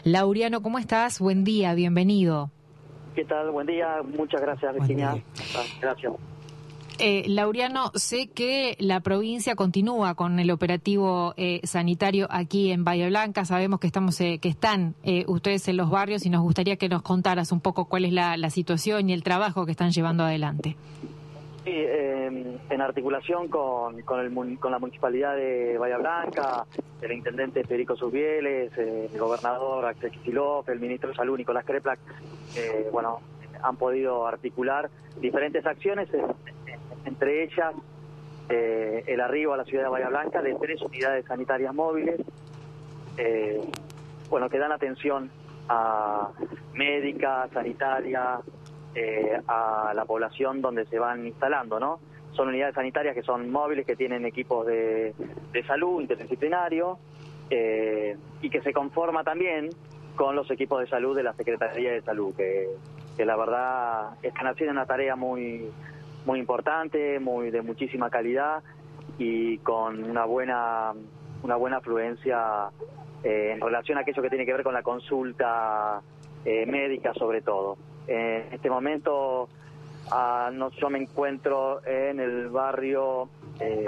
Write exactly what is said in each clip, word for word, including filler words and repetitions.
Laureano, ¿cómo estás? Buen día, bienvenido. ¿Qué tal? Buen día, muchas gracias, Virginia. Gracias. Eh, Laureano, sé que la provincia continúa con el operativo eh, sanitario aquí en Bahía Blanca. Sabemos que estamos, eh, que están eh, ustedes en los barrios y nos gustaría que nos contaras un poco cuál es la, la situación y el trabajo que están llevando adelante. Sí, eh, en articulación con, con, el, con la Municipalidad de Bahía Blanca, el Intendente Federico Subieles, eh, el Gobernador Axel Kicillof, el Ministro de Salud Nicolás Kreplak, eh, bueno, han podido articular diferentes acciones, eh, entre ellas eh, el arribo a la ciudad de Bahía Blanca de tres unidades sanitarias móviles, eh, bueno, que dan atención a médica, sanitaria, eh, a la población donde se van instalando, ¿no? Son unidades sanitarias que son móviles, que tienen equipos de, de salud interdisciplinario eh, y que se conforma también con los equipos de salud de la Secretaría de Salud, que, que la verdad están haciendo una tarea muy muy importante, muy de muchísima calidad y con una buena una buena afluencia eh, en relación a aquello que tiene que ver con la consulta eh, médica sobre todo. Eh, en este momento ah, no, yo me encuentro en el barrio eh,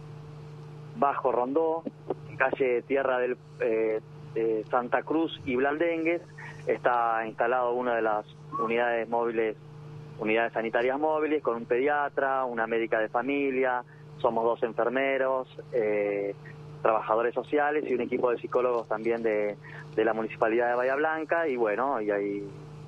Bajo Rondó, en calle Tierra del eh, de Santa Cruz y Blandengues. Está instalado una de las unidades móviles unidades sanitarias móviles, con un pediatra, una médica de familia, somos dos enfermeros, eh, trabajadores sociales y un equipo de psicólogos también de, de la Municipalidad de Bahía Blanca, y bueno, y ahí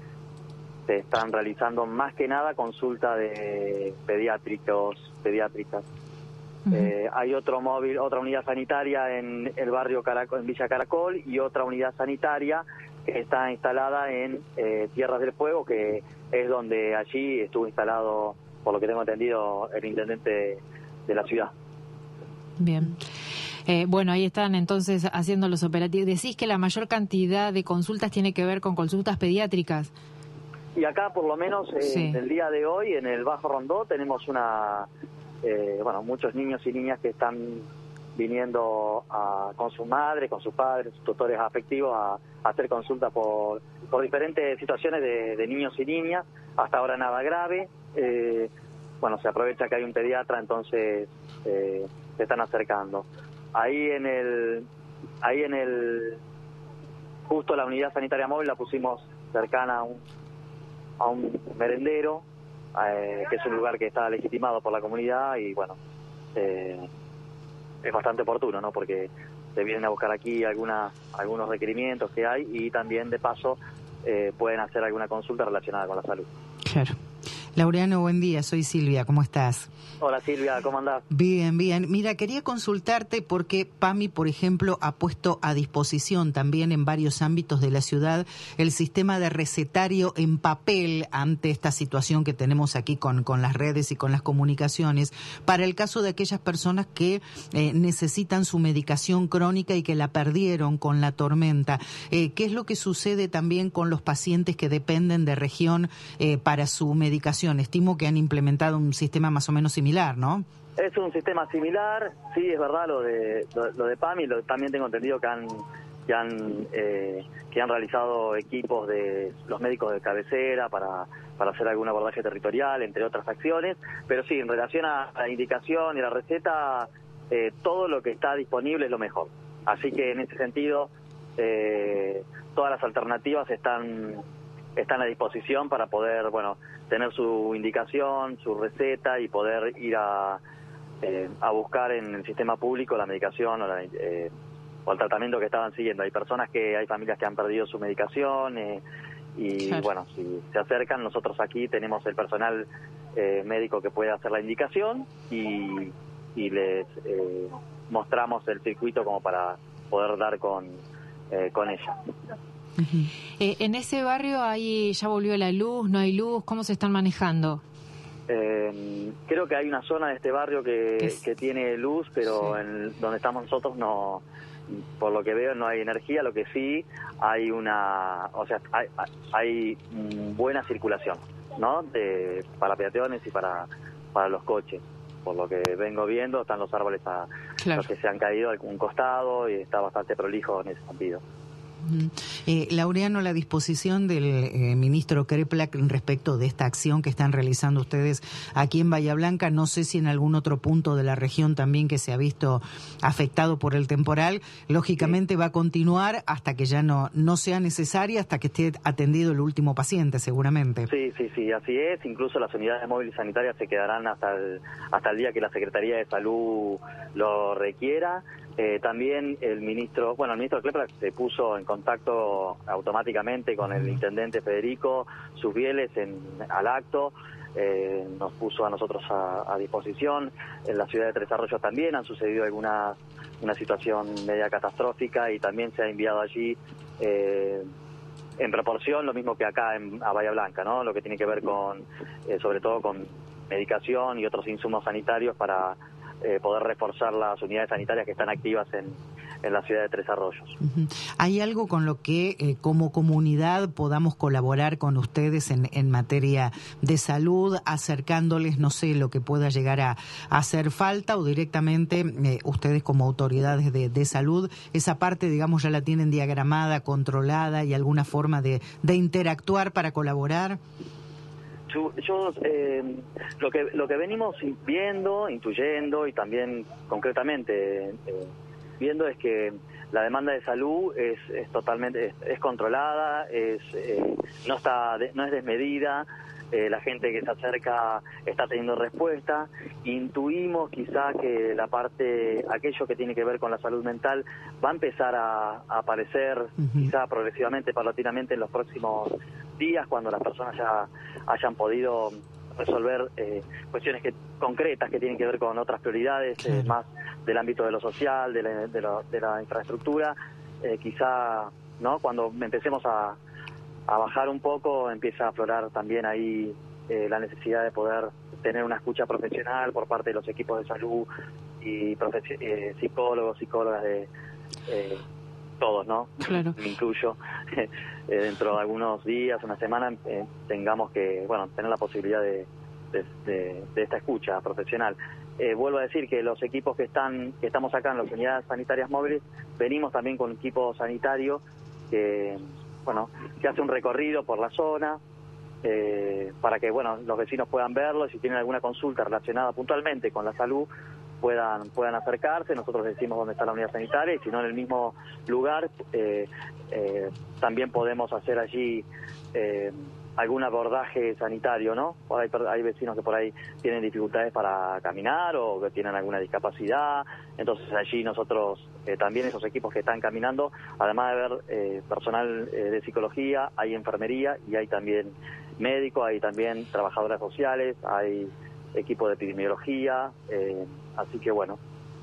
se están realizando más que nada consulta de pediátricos, pediátricas. Uh-huh. Eh, hay otro móvil, otra unidad sanitaria en el barrio Caracol, en Villa Caracol, y otra unidad sanitaria que está instalada en eh, Tierras del Fuego, que es donde allí estuvo instalado, por lo que tengo entendido, el intendente de, de la ciudad. Bien. Eh, bueno, ahí están entonces haciendo los operativos. Decís que la mayor cantidad de consultas tiene que ver con consultas pediátricas. Y acá, por lo menos, eh, sí. En el día de hoy, en el Bajo Rondó, tenemos una, eh, bueno, muchos niños y niñas que están viniendo a, con su madre, con sus padres, sus tutores afectivos a, a hacer consulta por, por diferentes situaciones de, de niños y niñas. Hasta ahora nada grave. Eh, bueno, se aprovecha que hay un pediatra, entonces eh, se están acercando. Ahí en el, ahí en el, justo la unidad sanitaria móvil la pusimos cercana a un, a un merendero, eh, que es un lugar que está legitimado por la comunidad y bueno, eh, es bastante oportuno, ¿no? Porque se vienen a buscar aquí alguna, algunos requerimientos que hay y también de paso eh, pueden hacer alguna consulta relacionada con la salud. Claro. Laureano, buen día, soy Silvia, ¿cómo estás? Hola Silvia, ¿cómo andás? Bien, bien. Mira, quería consultarte porque PAMI, por ejemplo, ha puesto a disposición también en varios ámbitos de la ciudad el sistema de recetario en papel ante esta situación que tenemos aquí con, con las redes y con las comunicaciones, para el caso de aquellas personas que eh, necesitan su medicación crónica y que la perdieron con la tormenta. Eh, ¿Qué es lo que sucede también con los pacientes que dependen de región eh, para su medicación? Estimo que han implementado un sistema más o menos similar, ¿no? Es un sistema similar, sí, es verdad lo de lo, lo de PAMI, lo, también tengo entendido que han que han eh, que han realizado equipos de los médicos de cabecera para para hacer algún abordaje territorial, entre otras acciones, pero sí, en relación a la indicación y la receta, eh, todo lo que está disponible es lo mejor. Así que en ese sentido, eh, todas las alternativas están están a disposición para poder, bueno, tener su indicación, su receta y poder ir a, eh, a buscar en el sistema público la medicación o, la, eh, o el tratamiento que estaban siguiendo. Hay personas que, hay familias que han perdido su medicación eh, y claro. Bueno, si se acercan, nosotros aquí tenemos el personal eh, médico que puede hacer la indicación y, y les eh, mostramos el circuito como para poder dar con, eh, con ella. Uh-huh. Eh, ¿En ese barrio ahí ya volvió la luz, no hay luz? ¿Cómo se están manejando? Eh, creo que hay una zona de este barrio que, es... que tiene luz, pero sí. En donde estamos nosotros no, por lo que veo no hay energía, lo que sí hay una, o sea, hay, hay buena circulación, ¿no? De, para peatones y para, para los coches. Por lo que vengo viendo, están los árboles a, claro. Los que se han caído a algún costado y está bastante prolijo en ese sentido. Eh, Laureano, la disposición del eh, ministro Kreplak respecto de esta acción que están realizando ustedes aquí en Bahía Blanca, no sé si en algún otro punto de la región también que se ha visto afectado por el temporal, lógicamente sí. Va a continuar hasta que ya no, no sea necesaria, hasta que esté atendido el último paciente, seguramente. Sí, sí, sí, así es. Incluso las unidades móviles sanitarias se quedarán hasta el, hasta el día que la Secretaría de Salud lo requiera. Eh, también el ministro, bueno, el ministro Kreplak se puso en contacto automáticamente con el intendente Federico Susbieles en, al acto, eh, nos puso a nosotros a, a disposición. En la ciudad de Tres Arroyos también han sucedido alguna una situación media catastrófica y también se ha enviado allí eh, en proporción lo mismo que acá en a Bahía Blanca, ¿no? Lo que tiene que ver con, eh, sobre todo con medicación y otros insumos sanitarios para Eh, poder reforzar las unidades sanitarias que están activas en, en la ciudad de Tres Arroyos. Uh-huh. ¿Hay algo con lo que eh, como comunidad podamos colaborar con ustedes en, en materia de salud, acercándoles, no sé, lo que pueda llegar a, a hacer falta, o directamente eh, ustedes como autoridades de, de salud, esa parte, digamos, ya la tienen diagramada, controlada y alguna forma de, de interactuar para colaborar? Yo, yo eh, lo que lo que venimos viendo, intuyendo y también concretamente eh, viendo es que la demanda de salud es, es totalmente es, es controlada, es eh, no está no es desmedida, eh, la gente que se acerca está teniendo respuesta. Intuimos quizá que la parte, aquello que tiene que ver con la salud mental va a empezar a, a aparecer uh-huh. quizá progresivamente, paulatinamente en los próximos días, cuando las personas ya hayan podido resolver eh, cuestiones que concretas que tienen que ver con otras prioridades, claro. eh, más del ámbito de lo social, de la, de lo, de la infraestructura. Eh, quizá, ¿no? Cuando empecemos a, a bajar un poco, empieza a aflorar también ahí eh, la necesidad de poder tener una escucha profesional por parte de los equipos de salud y profe- eh, psicólogos, psicólogas de... Eh, todos, ¿no? Claro. Me incluyo, eh, dentro de algunos días, una semana, eh, tengamos que, bueno, tener la posibilidad de, de, de, de esta escucha profesional. Eh, vuelvo a decir que los equipos que están que estamos acá en las unidades sanitarias móviles, venimos también con equipo sanitario que, bueno, que hace un recorrido por la zona, eh, para que, bueno, los vecinos puedan verlo y si tienen alguna consulta relacionada puntualmente con la salud, puedan puedan acercarse. Nosotros decimos dónde está la unidad sanitaria y si no en el mismo lugar, eh, eh, también podemos hacer allí eh, algún abordaje sanitario, ¿no? Hay, hay vecinos que por ahí tienen dificultades para caminar o que tienen alguna discapacidad, entonces allí nosotros, eh, también esos equipos que están caminando, además de ver eh, personal eh, de psicología, hay enfermería y hay también médicos, hay también trabajadoras sociales, hay equipo de epidemiología, eh, así que bueno.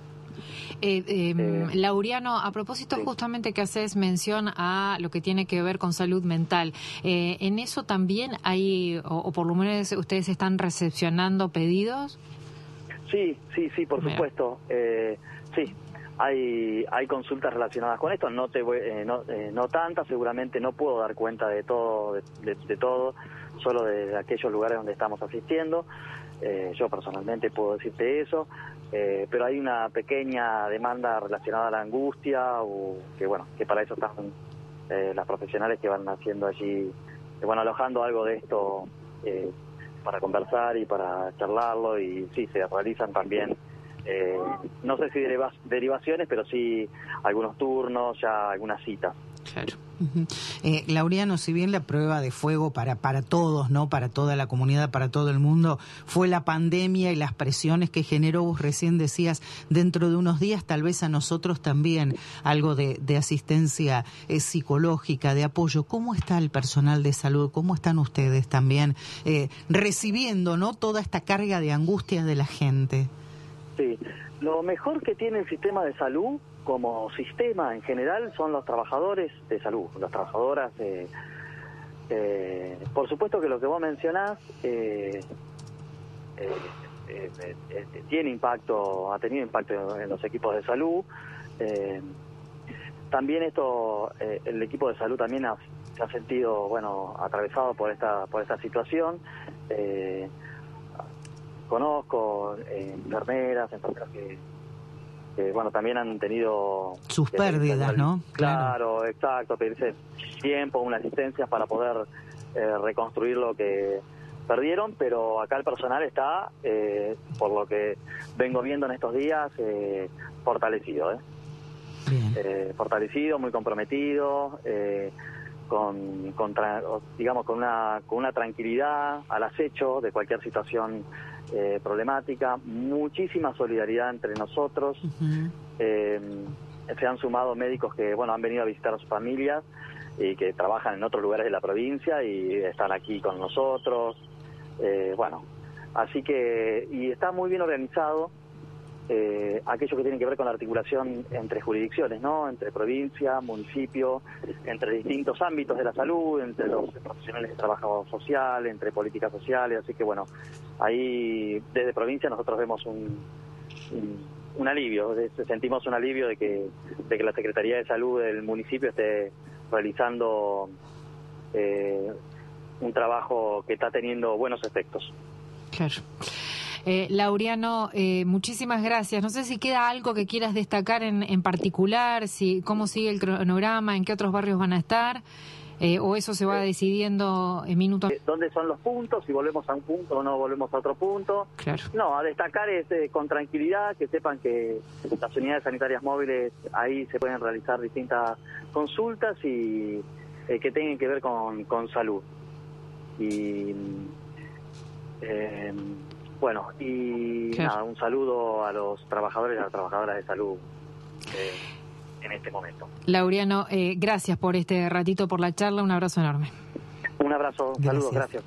Eh, eh, eh, Laureano, a propósito sí. justamente que haces mención a lo que tiene que ver con salud mental, eh, ¿en eso también hay, o, o por lo menos ustedes están recepcionando pedidos? Sí, sí, sí, por Mira. supuesto, eh, sí. Hay hay consultas relacionadas con esto, no te voy, eh, no, eh, no tantas, seguramente no puedo dar cuenta de todo, de, de, de todo, solo de, de aquellos lugares donde estamos asistiendo. Eh, yo personalmente puedo decirte eso, eh, pero hay una pequeña demanda relacionada a la angustia, o que bueno, que para eso están eh, las profesionales que van haciendo allí, eh, bueno, alojando algo de esto eh, para conversar y para charlarlo, y sí, se realizan también, eh, no sé si deriva- derivaciones, pero sí algunos turnos, ya algunas citas. Claro. Uh-huh. Eh, Laureano, si bien la prueba de fuego para para todos, no, para toda la comunidad, para todo el mundo, fue la pandemia y las presiones que generó, vos recién decías, dentro de unos días tal vez a nosotros también algo de, de asistencia eh, psicológica, de apoyo. ¿Cómo está el personal de salud? ¿Cómo están ustedes también eh, recibiendo, no, toda esta carga de angustia de la gente? Sí, lo mejor que tiene el sistema de salud como sistema en general son los trabajadores de salud, las trabajadoras. Eh, eh, por supuesto que lo que vos mencionás eh, eh, eh, eh, eh, tiene impacto, ha tenido impacto en, en los equipos de salud. Eh, también esto, eh, el equipo de salud también ha, se ha sentido, bueno, atravesado por esta por esta situación. Eh, conozco eh, enfermeras, enfermeras que que bueno, también han tenido... sus pérdidas, ¿no? Claro, exacto, pedirse tiempo, una asistencia para poder eh, reconstruir lo que perdieron, pero acá el personal está, eh, por lo que vengo viendo en estos días, eh, fortalecido, ¿eh? Bien. Eh, fortalecido, muy comprometido, eh, con, con tra- digamos con una con una tranquilidad al acecho de cualquier situación eh, problemática, muchísima solidaridad entre nosotros. Uh-huh. eh, se han sumado médicos que bueno han venido a visitar a sus familias y que trabajan en otros lugares de la provincia y están aquí con nosotros. Eh, bueno, así que y está muy bien organizado. Eh, aquello que tiene que ver con la articulación entre jurisdicciones, ¿no? Entre provincia, municipio, entre distintos ámbitos de la salud, entre los profesionales de trabajo social, entre políticas sociales, así que bueno, ahí desde provincia nosotros vemos un, un, un alivio, sentimos un alivio de que, de que la Secretaría de Salud del municipio esté realizando eh, un trabajo que está teniendo buenos efectos. Claro. Eh, Laureano, eh, muchísimas gracias. No sé si queda algo que quieras destacar en, en particular, si cómo sigue el cronograma, en qué otros barrios van a estar, eh, o eso se va decidiendo en minutos. ¿Dónde son los puntos? Si volvemos a un punto o no volvemos a otro punto. Claro. No, a destacar es eh, con tranquilidad, que sepan que las unidades sanitarias móviles, ahí se pueden realizar distintas consultas y eh, que tengan que ver con, con salud. Y... Eh, Bueno, y claro. nada, un saludo a los trabajadores y a las trabajadoras de salud eh, en este momento. Laureano, eh, gracias por este ratito, por la charla, un abrazo enorme. Un abrazo, saludos, gracias. gracias.